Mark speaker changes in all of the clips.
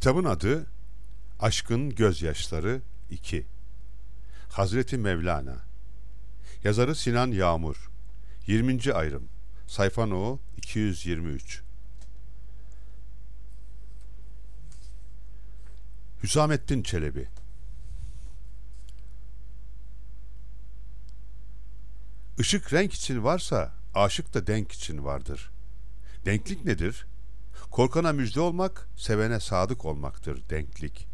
Speaker 1: Kitabın adı Aşkın Gözyaşları 2. Hazreti Mevlana. Yazarı Sinan Yağmur. 20. ayrım. Sayfa no 223. Hüsamettin Çelebi. Işık renk için varsa aşık da denk için vardır. Denklik nedir? Korkana müjde olmak, sevene sadık olmaktır denklik.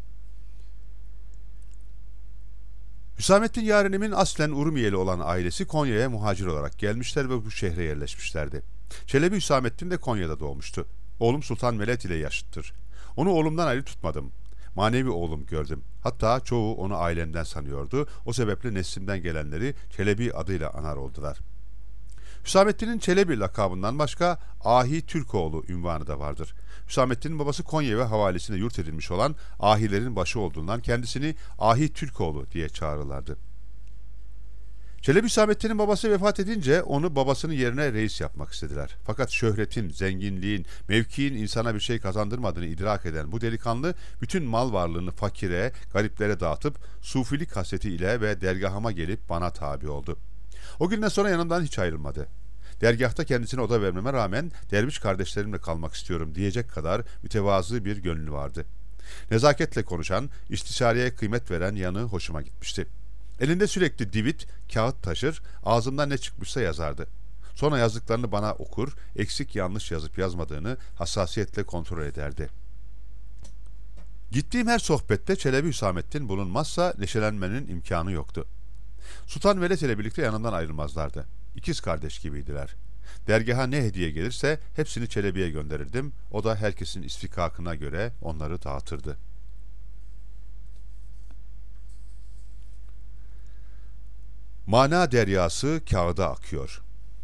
Speaker 1: Hüsamettin Yarenim'in aslen Urmiyeli olan ailesi Konya'ya muhacir olarak gelmişler ve bu şehre yerleşmişlerdi. Çelebi Hüsamettin de Konya'da doğmuştu. Oğlum Sultan Veled ile yaşıttır. Onu oğlumdan ayrı tutmadım. Manevi oğlum gördüm. Hatta çoğu onu ailemden sanıyordu. O sebeple neslimden gelenleri Çelebi adıyla anar oldular. Hüsamettin'in Çelebi lakabından başka Ahi Türkoğlu unvanı da vardır. Hüsamettin'in babası Konya ve havalisine yurt edilmiş olan ahilerin başı olduğundan kendisini Ahi Türkoğlu diye çağırırlardı. Çelebi Hüsamettin'in babası vefat edince onu babasının yerine reis yapmak istediler. Fakat şöhretin, zenginliğin, mevkiin insana bir şey kazandırmadığını idrak eden bu delikanlı bütün mal varlığını fakire, gariplere dağıtıp sufilik hasreti ile ve dergahıma gelip bana tabi oldu. O günden sonra yanımdan hiç ayrılmadı. Dergahta kendisine oda vermeme rağmen derviş kardeşlerimle kalmak istiyorum diyecek kadar mütevazı bir gönlü vardı. Nezaketle konuşan, istişareye kıymet veren yanı hoşuma gitmişti. Elinde sürekli divit, kağıt taşır, ağzımdan ne çıkmışsa yazardı. Sonra yazdıklarını bana okur, eksik yanlış yazıp yazmadığını hassasiyetle kontrol ederdi. Gittiğim her sohbette Çelebi Hüsamettin bulunmazsa neşelenmenin imkanı yoktu. Sultan Veled ile birlikte yanından ayrılmazlardı. İkiz kardeş gibiydiler. Dergaha ne hediye gelirse hepsini Çelebi'ye gönderirdim. O da herkesin isfikakına göre onları dağıtırdı. Mana deryası kağıda akıyor.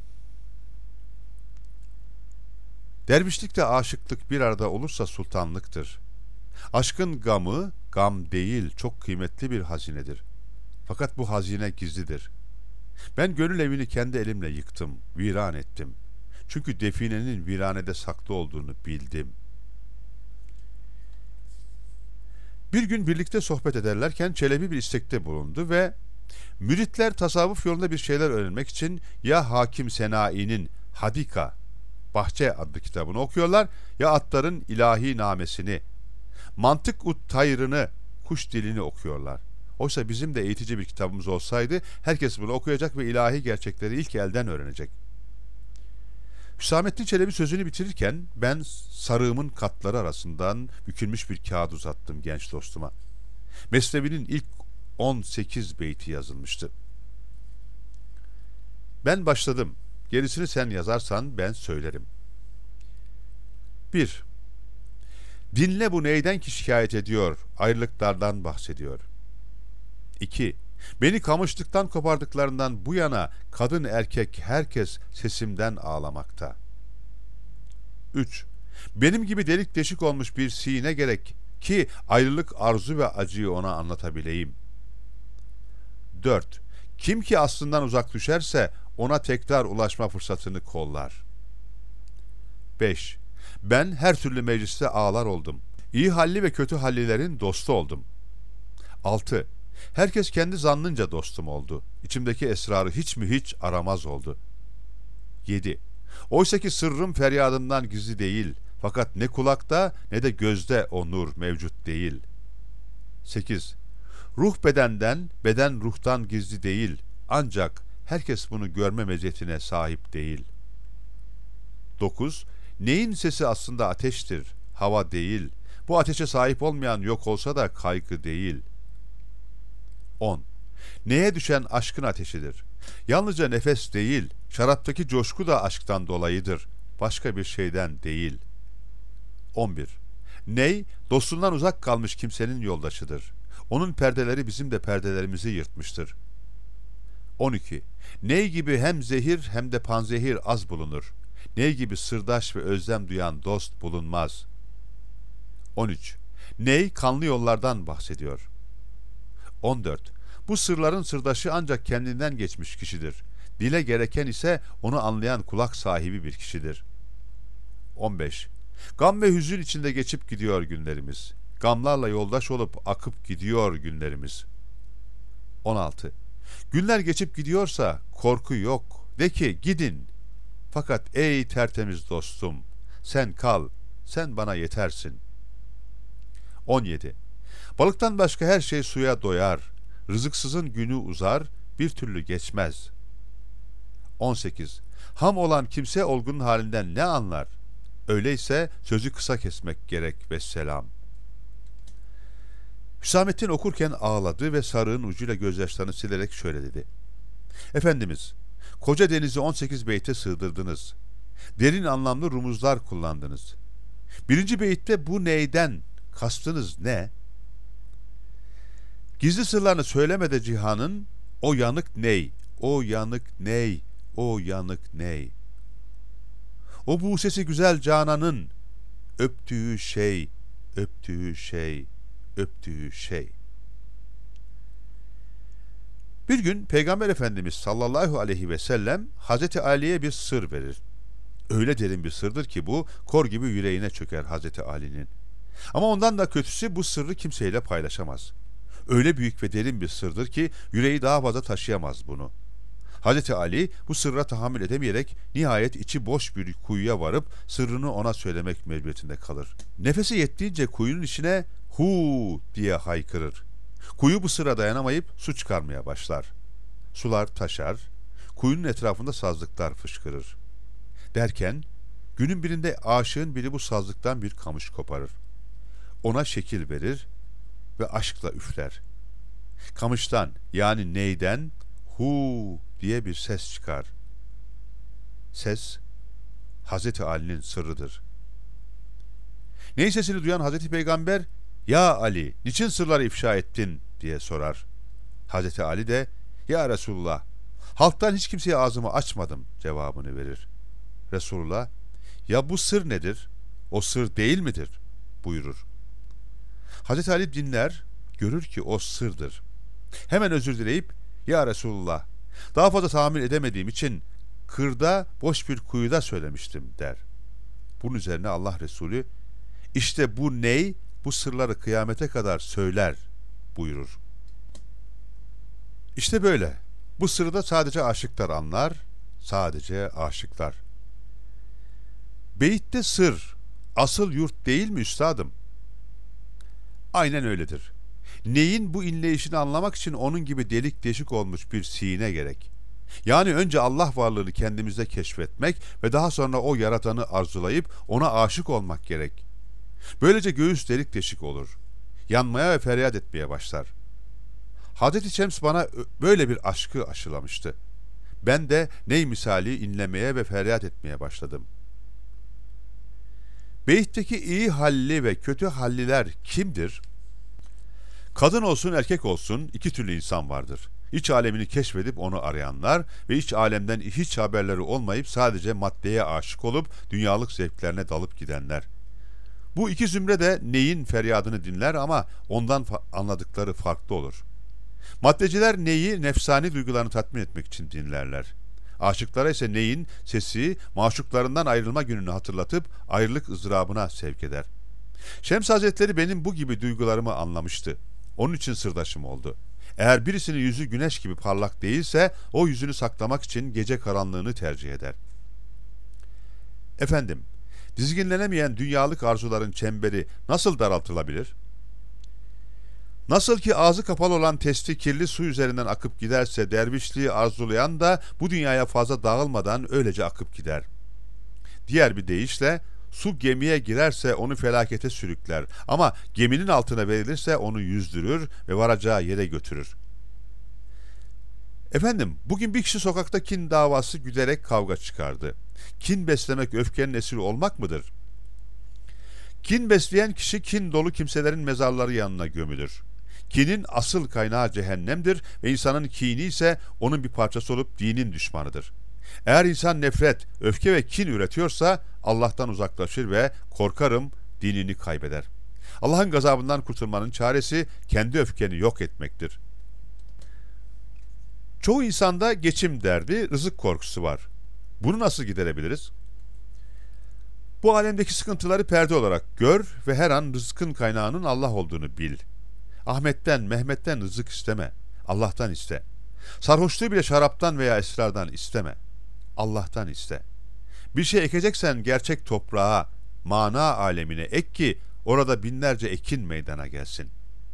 Speaker 1: Dervişlikte aşıklık bir arada olursa sultanlıktır. Aşkın gamı, gam değil, çok kıymetli bir hazinedir. Fakat bu hazine gizlidir. Ben gönül evini kendi elimle yıktım, viran ettim. Çünkü definenin viranede saklı olduğunu bildim. Bir gün birlikte sohbet ederlerken Çelebi bir istekte bulundu ve müritler tasavvuf yolunda bir şeyler öğrenmek için ya Hakim Sena'i'nin Hadika, Bahçe adlı kitabını okuyorlar ya atların ilahi namesini, mantık ut tayrını, kuş dilini okuyorlar. Oysa bizim de eğitici bir kitabımız olsaydı herkes bunu okuyacak ve ilahi gerçekleri ilk elden öğrenecek. Hüsamettin Çelebi sözünü bitirirken ben sarığımın katları arasından bükülmüş bir kağıt uzattım genç dostuma. Mesnevi'nin ilk 18 beyti yazılmıştı. Ben başladım. Gerisini sen yazarsan ben söylerim. 1. Dinle bu neyden ki şikayet ediyor, ayrılıklardan bahsediyor. 2. Beni kamışlıktan kopardıklarından bu yana kadın erkek herkes sesimden ağlamakta. 3. Benim gibi delik deşik olmuş bir sine gerek ki ayrılık arzu ve acıyı ona anlatabileyim. 4. Kim ki aslından uzak düşerse ona tekrar ulaşma fırsatını kollar. 5. Ben her türlü mecliste ağlar oldum. İyi halli ve kötü hallilerin dostu oldum. 6. Herkes kendi zannınca dostum oldu. İçimdeki esrarı hiç mi hiç aramaz oldu. 7. Oysa ki sırrım feryadımdan gizli değil. Fakat ne kulakta ne de gözde o nur mevcut değil. 8. Ruh bedenden, beden ruhtan gizli değil. Ancak herkes bunu görme meziyetine sahip değil. 9. Neyin sesi aslında ateştir, hava değil. Bu ateşe sahip olmayan yok olsa da kaygı değil. 10. Neye düşen aşkın ateşidir. Yalnızca nefes değil, şaraptaki coşku da aşktan dolayıdır. Başka bir şeyden değil. 11. Ney, dostundan uzak kalmış kimsenin yoldaşıdır. Onun perdeleri bizim de perdelerimizi yırtmıştır. 12. Ney gibi hem zehir hem de panzehir az bulunur. Ney gibi sırdaş ve özlem duyan dost bulunmaz. 13. Ney kanlı yollardan bahsediyor. 14. Bu sırların sırdaşı ancak kendinden geçmiş kişidir. Dile gereken ise onu anlayan kulak sahibi bir kişidir. 15. Gam ve hüzün içinde geçip gidiyor günlerimiz. Gamlarla yoldaş olup akıp gidiyor günlerimiz. 16. Günler geçip gidiyorsa korku yok. De ki gidin. Fakat ey tertemiz dostum, sen kal, sen bana yetersin. 17. Balıktan başka her şey suya doyar. Rızıksızın günü uzar, bir türlü geçmez. 18. Ham olan kimse olgunun halinden ne anlar? Öyleyse sözü kısa kesmek gerek vesselam. Hüsamettin okurken ağladı ve sarığın ucuyla gözyaşlarını silerek şöyle dedi. Efendimiz, koca denizi 18 beyte sığdırdınız. Derin anlamlı rumuzlar kullandınız. Birinci beytte bu neyden kastınız ne? Gizli sırlarını söylemede cihanın, o yanık ney, o yanık ney, o yanık ney? O bu sesi güzel cananın, öptüğü şey, öptüğü şey, öptüğü şey. Bir gün Peygamber Efendimiz sallallahu aleyhi ve sellem Hazreti Ali'ye bir sır verir. Öyle derin bir sırdır ki bu, kor gibi yüreğine çöker Hazreti Ali'nin. Ama ondan da kötüsü bu sırrı kimseyle paylaşamaz. Öyle büyük ve derin bir sırdır ki yüreği daha fazla taşıyamaz bunu. Hazreti Ali bu sırra tahammül edemeyerek nihayet içi boş bir kuyuya varıp sırrını ona söylemek mecburiyetinde kalır. Nefesi yettiğince kuyunun içine hu diye haykırır. Kuyu bu sıra dayanamayıp su çıkarmaya başlar. Sular taşar, kuyunun etrafında sazlıklar fışkırır. Derken günün birinde aşığın biri bu sazlıktan bir kamış koparır. Ona şekil verir ve aşkla üfler. Kamıştan yani neyden hu diye bir ses çıkar. Ses Hazreti Ali'nin sırrıdır. Ney sesini duyan Hazreti Peygamber, "Ya Ali, niçin sırları ifşa ettin?" diye sorar. Hazreti Ali de, "Ya Resulullah, halktan hiç kimseye ağzımı açmadım." cevabını verir. Resulullah, "Ya bu sır nedir? O sır değil midir?" buyurur. Hazreti Ali dinler, görür ki o sırdır. Hemen özür dileyip, "Ya Resulullah, daha fazla tahammül edemediğim için kırda boş bir kuyuda söylemiştim." der. Bunun üzerine Allah Resulü, "İşte bu ney, bu sırları kıyamete kadar söyler." buyurur. İşte böyle. Bu sırrı da sadece aşıklar anlar, sadece aşıklar. Beyitte sır, asıl yurt değil mi üstadım? Aynen öyledir. Neyin bu inleyişini anlamak için onun gibi delik deşik olmuş bir sine gerek. Yani önce Allah varlığını kendimizde keşfetmek ve daha sonra o yaratanı arzulayıp ona aşık olmak gerek. Böylece göğüs delik deşik olur. Yanmaya ve feryat etmeye başlar. Hazreti Şems bana böyle bir aşkı aşılamıştı. Ben de ney misali inlemeye ve feryat etmeye başladım. Beytteki iyi halli ve kötü halliler kimdir? Kadın olsun erkek olsun iki türlü insan vardır. İç alemini keşfedip onu arayanlar ve iç alemden hiç haberleri olmayıp sadece maddeye aşık olup dünyalık zevklerine dalıp gidenler. Bu iki zümre de neyin feryadını dinler ama ondan anladıkları farklı olur. Maddeciler neyi nefsani duygularını tatmin etmek için dinlerler. Aşıklara ise neyin sesi maşuklarından ayrılma gününü hatırlatıp ayrılık ızdırabına sevk eder. Şems Hazretleri benim bu gibi duygularımı anlamıştı. Onun için sırdaşım oldu. Eğer birisinin yüzü güneş gibi parlak değilse o yüzünü saklamak için gece karanlığını tercih eder. Efendim, dizginlenemeyen dünyalık arzuların çemberi nasıl daraltılabilir? Nasıl ki ağzı kapalı olan testi kirli su üzerinden akıp giderse dervişliği arzulayan da bu dünyaya fazla dağılmadan öylece akıp gider. Diğer bir deyişle su gemiye girerse onu felakete sürükler ama geminin altına verilirse onu yüzdürür ve varacağı yere götürür. Efendim, bugün bir kişi sokakta kin davası güderek kavga çıkardı. Kin beslemek öfkenin esiri olmak mıdır? Kin besleyen kişi kin dolu kimselerin mezarları yanına gömülür. Kinin asıl kaynağı cehennemdir ve insanın kini ise onun bir parçası olup dinin düşmanıdır. Eğer insan nefret, öfke ve kin üretiyorsa Allah'tan uzaklaşır ve korkarım dinini kaybeder. Allah'ın gazabından kurtulmanın çaresi kendi öfkeni yok etmektir. Çoğu insanda geçim derdi, rızık korkusu var. Bunu nasıl giderebiliriz? Bu alemdeki sıkıntıları perde olarak gör ve her an rızkın kaynağının Allah olduğunu bil. Ahmet'ten, Mehmet'ten rızık isteme. Allah'tan iste. Sarhoşluğu bile şaraptan veya esrardan isteme. Allah'tan iste. Bir şey ekeceksen gerçek toprağa, mana alemine ek ki orada binlerce ekin meydana gelsin.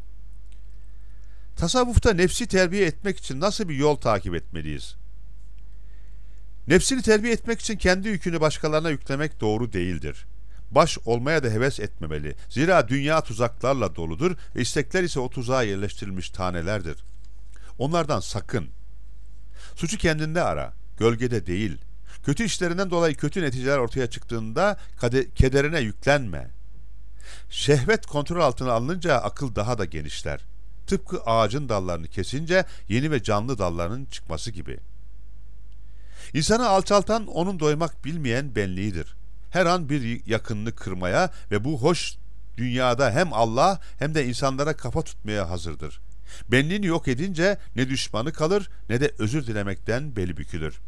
Speaker 1: Tasavvufta nefsi terbiye etmek için nasıl bir yol takip etmeliyiz? Nefsini terbiye etmek için kendi yükünü başkalarına yüklemek doğru değildir. Baş olmaya da heves etmemeli. Zira dünya tuzaklarla doludur ve istekler ise o tuzağa yerleştirilmiş tanelerdir. Onlardan sakın. Suçu kendinde ara, gölgede değil. Kötü işlerinden dolayı kötü neticeler ortaya çıktığında kederine yüklenme. Şehvet kontrol altına alınınca akıl daha da genişler. Tıpkı ağacın dallarını kesince yeni ve canlı dallarının çıkması gibi. İnsanı alçaltan onun doymak bilmeyen benliğidir. Her an bir yakınını kırmaya ve bu hoş dünyada hem Allah hem de insanlara kafa tutmaya hazırdır. Benliğini yok edince ne düşmanı kalır ne de özür dilemekten beli bükülür.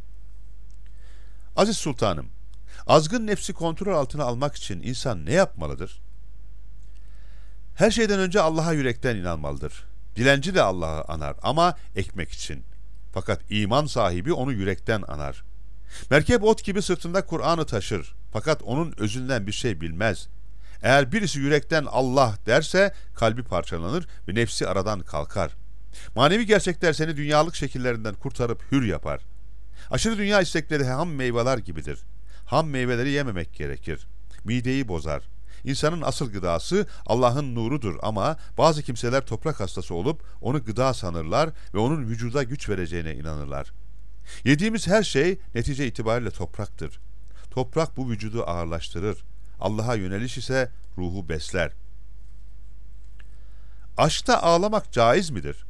Speaker 1: Aziz Sultanım, azgın nefsi kontrol altına almak için insan ne yapmalıdır? Her şeyden önce Allah'a yürekten inanmalıdır. Dilenci de Allah'ı anar ama ekmek için. Fakat iman sahibi onu yürekten anar. Merkep ot gibi sırtında Kur'an'ı taşır. Fakat onun özünden bir şey bilmez. Eğer birisi yürekten Allah derse kalbi parçalanır ve nefsi aradan kalkar. Manevi gerçekler seni dünyalık şekillerinden kurtarıp hür yapar. Aşırı dünya istekleri ham meyveler gibidir. Ham meyveleri yememek gerekir. Mideyi bozar. İnsanın asıl gıdası Allah'ın nurudur ama bazı kimseler toprak hastası olup onu gıda sanırlar ve onun vücuda güç vereceğine inanırlar. Yediğimiz her şey netice itibariyle topraktır. Toprak bu vücudu ağırlaştırır. Allah'a yöneliş ise ruhu besler. Aşkta ağlamak caiz midir?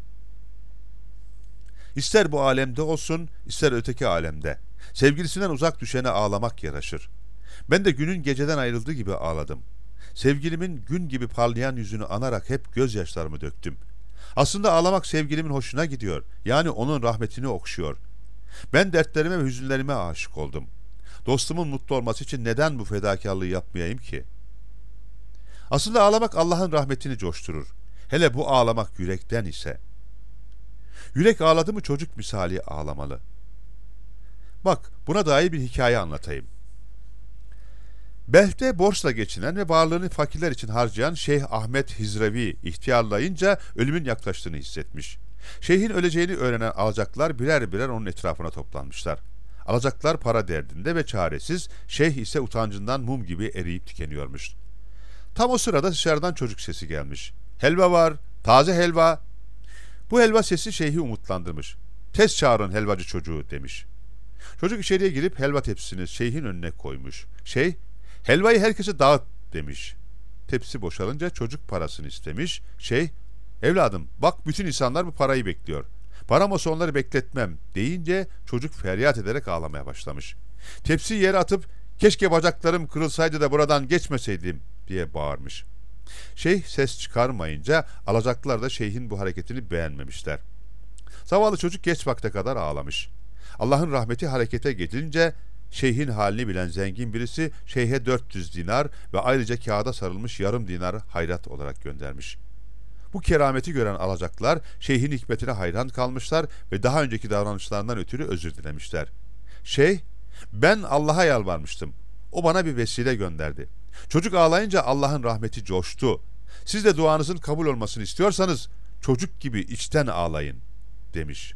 Speaker 1: İster bu alemde olsun, ister öteki alemde. Sevgilisinden uzak düşene ağlamak yaraşır. Ben de günün geceden ayrıldığı gibi ağladım. Sevgilimin gün gibi parlayan yüzünü anarak hep gözyaşlarımı döktüm. Aslında ağlamak sevgilimin hoşuna gidiyor. Yani onun rahmetini okşuyor. Ben dertlerime ve hüzünlerime aşık oldum. Dostumun mutlu olması için neden bu fedakarlığı yapmayayım ki? Aslında ağlamak Allah'ın rahmetini coşturur. Hele bu ağlamak yürekten ise. Yürek ağladı mı çocuk misali ağlamalı. Bak, buna dair bir hikaye anlatayım. Belh'te borçla geçinen ve varlığını fakirler için harcayan Şeyh Ahmet Hizrevi ihtiyarlayınca ölümün yaklaştığını hissetmiş. Şeyhin öleceğini öğrenen alacaklar birer birer onun etrafına toplanmışlar. Alacaklar para derdinde ve çaresiz, şeyh ise utancından mum gibi eriyip tükeniyormuş. Tam o sırada dışarıdan çocuk sesi gelmiş. Helva var, taze helva. Bu helva sesi şeyhi umutlandırmış. Tez çağırın helvacı çocuğu demiş. Çocuk içeriye girip helva tepsisini şeyhin önüne koymuş. Şeyh, helvayı herkese dağıt demiş. Tepsi boşalınca çocuk parasını istemiş. Şeyh, evladım bak bütün insanlar bu parayı bekliyor. Param olsa onları bekletmem deyince çocuk feryat ederek ağlamaya başlamış. Tepsiyi yere atıp keşke bacaklarım kırılsaydı da buradan geçmeseydim diye bağırmış. Şeyh ses çıkarmayınca alacaklılar da şeyhin bu hareketini beğenmemişler. Zavallı çocuk geç vakte kadar ağlamış. Allah'ın rahmeti harekete geçince şeyhin halini bilen zengin birisi şeyhe 400 dinar ve ayrıca kağıda sarılmış yarım dinar hayrat olarak göndermiş. Bu kerameti gören alacaklar şeyhin hikmetine hayran kalmışlar ve daha önceki davranışlarından ötürü özür dilemişler. Şeyh, ben Allah'a yalvarmıştım. O bana bir vesile gönderdi. Çocuk ağlayınca Allah'ın rahmeti coştu. Siz de duanızın kabul olmasını istiyorsanız çocuk gibi içten ağlayın demiş.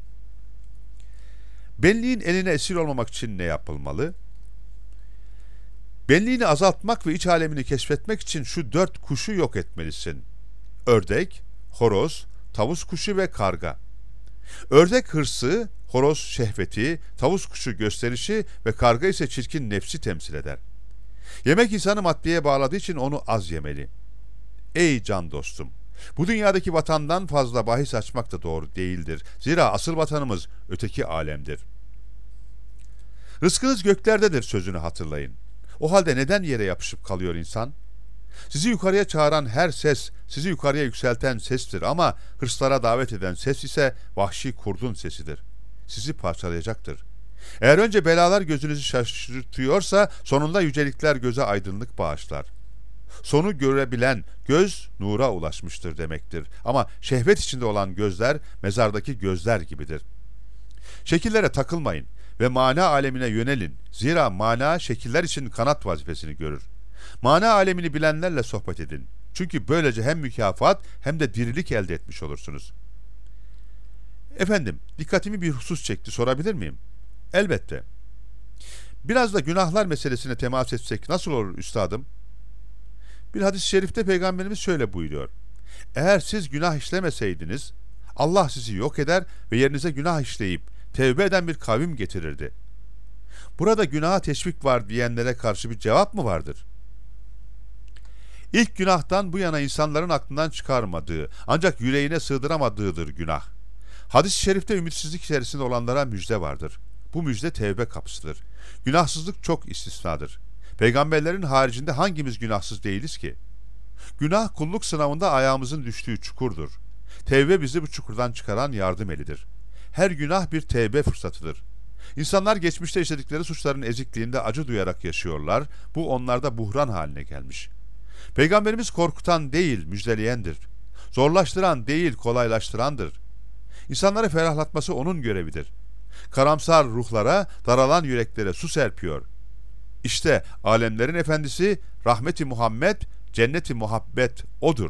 Speaker 1: Benliğin eline esir olmamak için ne yapılmalı? Benliğini azaltmak ve iç alemini keşfetmek için şu 4 kuşu yok etmelisin. Ördek, horoz, tavus kuşu ve karga. Ördek hırsı, horoz şehveti, tavus kuşu gösterişi ve karga ise çirkin nefsi temsil eder. Yemek insanı maddeye bağladığı için onu az yemeli. Ey can dostum! Bu dünyadaki vatandan fazla bahis açmak da doğru değildir. Zira asıl vatanımız öteki alemdir. Rızkınız göklerdedir sözünü hatırlayın. O halde neden yere yapışıp kalıyor insan? Sizi yukarıya çağıran her ses, sizi yukarıya yükselten sestir ama hırslara davet eden ses ise vahşi kurdun sesidir. Sizi parçalayacaktır. Eğer önce belalar gözünüzü şaşırtıyorsa sonunda yücelikler göze aydınlık bağışlar. Sonu görebilen göz nura ulaşmıştır demektir. Ama şehvet içinde olan gözler mezardaki gözler gibidir. Şekillere takılmayın ve mana alemine yönelin. Zira mana şekiller için kanat vazifesini görür. Mana alemini bilenlerle sohbet edin. Çünkü böylece hem mükafat hem de dirilik elde etmiş olursunuz. Efendim, dikkatimi bir husus çekti, sorabilir miyim? Elbette. Biraz da günahlar meselesine temas etsek nasıl olur üstadım? Bir hadis-i şerifte Peygamberimiz şöyle buyuruyor. Eğer siz günah işlemeseydiniz, Allah sizi yok eder ve yerinize günah işleyip tevbe eden bir kavim getirirdi. Burada günaha teşvik var diyenlere karşı bir cevap mı vardır? İlk günahtan bu yana insanların aklından çıkarmadığı, ancak yüreğine sığdıramadığıdır günah. Hadis-i şerifte ümitsizlik içerisinde olanlara müjde vardır. Bu müjde tevbe kapısıdır. Günahsızlık çok istisnadır. Peygamberlerin haricinde hangimiz günahsız değiliz ki? Günah kulluk sınavında ayağımızın düştüğü çukurdur. Tevbe bizi bu çukurdan çıkaran yardım elidir. Her günah bir tevbe fırsatıdır. İnsanlar geçmişte işledikleri suçların ezikliğinde acı duyarak yaşıyorlar. Bu onlarda buhran haline gelmiş. Peygamberimiz korkutan değil, müjdeleyendir. Zorlaştıran değil, kolaylaştırandır. İnsanları ferahlatması onun görevidir. Karamsar ruhlara, daralan yüreklere su serpiyor. İşte alemlerin efendisi, rahmeti Muhammed, cenneti muhabbet odur.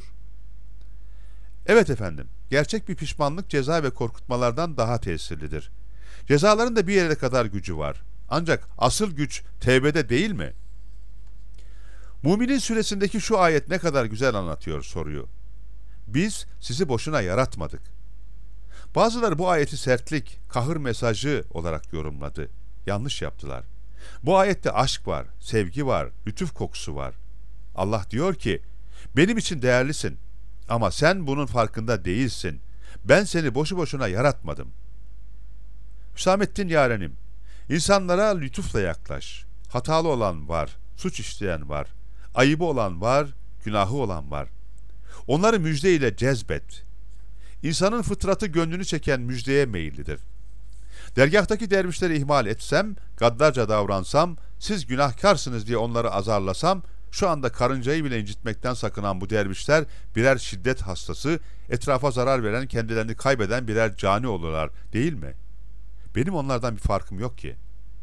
Speaker 1: Evet efendim, gerçek bir pişmanlık ceza ve korkutmalardan daha tesirlidir. Cezaların da bir yere kadar gücü var. Ancak asıl güç tevbede değil mi? Müminin suresindeki şu ayet ne kadar güzel anlatıyor soruyu. Biz sizi boşuna yaratmadık. Bazıları bu ayeti sertlik, kahır mesajı olarak yorumladı. Yanlış yaptılar. Bu ayette aşk var, sevgi var, lütuf kokusu var. Allah diyor ki, benim için değerlisin ama sen bunun farkında değilsin. Ben seni boşu boşuna yaratmadım. Hüsamettin yarenim, insanlara lütufla yaklaş. Hatalı olan var, suç işleyen var, ayıbı olan var, günahı olan var. Onları müjdeyle cezbet. İnsanın fıtratı gönlünü çeken müjdeye meyillidir. Dergahtaki dervişleri ihmal etsem, gaddarca davransam, siz günahkarsınız diye onları azarlasam, şu anda karıncayı bile incitmekten sakınan bu dervişler birer şiddet hastası, etrafa zarar veren, kendilerini kaybeden birer cani olurlar, değil mi? Benim onlardan bir farkım yok ki.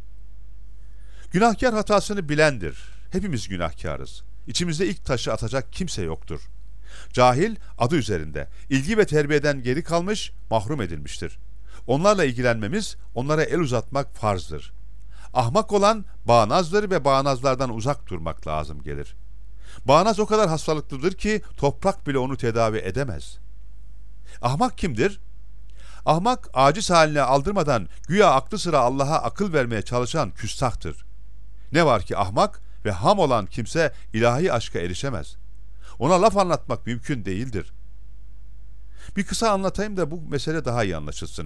Speaker 1: Günahkar hatasını bilendir. Hepimiz günahkarız. İçimizde ilk taşı atacak kimse yoktur. Cahil adı üzerinde, ilgi ve terbiyeden geri kalmış, mahrum edilmiştir. Onlarla ilgilenmemiz, onlara el uzatmak farzdır. Ahmak olan bağnazdır ve bağnazlardan uzak durmak lazım gelir. Bağnaz o kadar hastalıklıdır ki toprak bile onu tedavi edemez. Ahmak kimdir? Ahmak, aciz haline aldırmadan güya aklı sıra Allah'a akıl vermeye çalışan küstahtır. Ne var ki ahmak ve ham olan kimse ilahi aşka erişemez. Ona laf anlatmak mümkün değildir. Bir kısa anlatayım da bu mesele daha iyi anlaşılsın.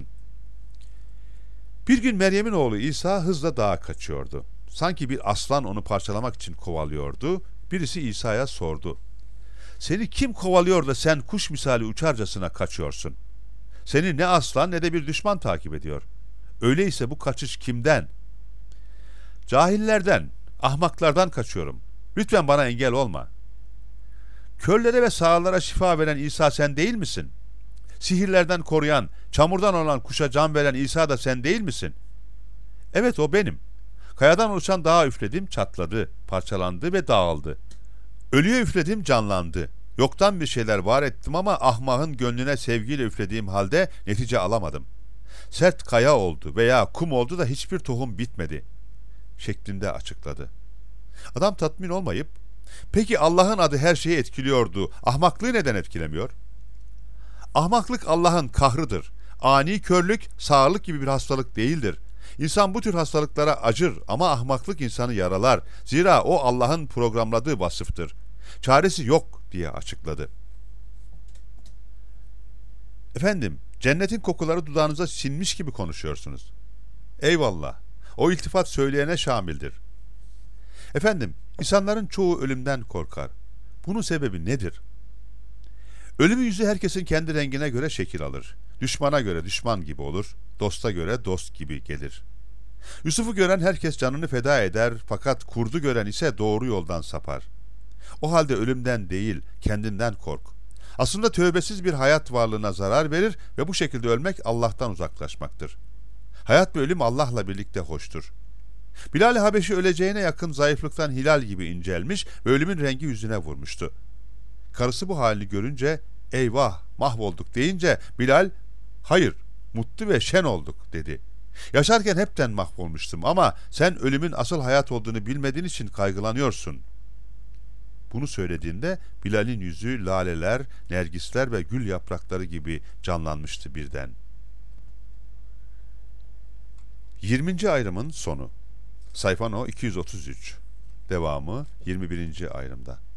Speaker 1: Bir gün Meryem'in oğlu İsa hızla dağa kaçıyordu. Sanki bir aslan onu parçalamak için kovalıyordu. Birisi İsa'ya sordu. Seni kim kovalıyor da sen kuş misali uçarcasına kaçıyorsun? Seni ne aslan ne de bir düşman takip ediyor. Öyleyse bu kaçış kimden? Cahillerden, ahmaklardan kaçıyorum. Lütfen bana engel olma. Körlere ve sağırlara şifa veren İsa sen değil misin? Sihirlerden koruyan, çamurdan olan kuşa can veren İsa da sen değil misin? Evet, o benim. Kayadan oluşan dağa üfledim, çatladı, parçalandı ve dağıldı. Ölüye üfledim, canlandı. Yoktan bir şeyler var ettim ama ahmağın gönlüne sevgiyle üflediğim halde netice alamadım. Sert kaya oldu veya kum oldu da hiçbir tohum bitmedi şeklinde açıkladı. Adam tatmin olmayıp, peki Allah'ın adı her şeyi etkiliyordu, ahmaklığı neden etkilemiyor? Ahmaklık Allah'ın kahrıdır. Ani körlük, sağırlık gibi bir hastalık değildir. İnsan bu tür hastalıklara acır ama ahmaklık insanı yaralar. Zira o Allah'ın programladığı vasıftır. Çaresi yok diye açıkladı. Efendim, cennetin kokuları dudağınıza sinmiş gibi konuşuyorsunuz. Eyvallah, o iltifat söyleyene şamildir. Efendim, insanların çoğu ölümden korkar. Bunun sebebi nedir? Ölümün yüzü herkesin kendi rengine göre şekil alır. Düşmana göre düşman gibi olur, dosta göre dost gibi gelir. Yusuf'u gören herkes canını feda eder fakat kurdu gören ise doğru yoldan sapar. O halde ölümden değil, kendinden kork. Aslında tövbesiz bir hayat varlığına zarar verir ve bu şekilde ölmek Allah'tan uzaklaşmaktır. Hayat ve ölüm Allah'la birlikte hoştur. Bilal-i Habeşi öleceğine yakın zayıflıktan hilal gibi incelmiş ve ölümün rengi yüzüne vurmuştu. Karısı bu halini görünce eyvah mahvolduk deyince Bilal hayır mutlu ve şen olduk dedi. Yaşarken hepten mahvolmuştum ama sen ölümün asıl hayat olduğunu bilmediğin için kaygılanıyorsun. Bunu söylediğinde Bilal'in yüzü laleler, nergisler ve gül yaprakları gibi canlanmıştı birden. 20. ayrımın sonu. Sayfa no 233. Devamı 21. ayrımda.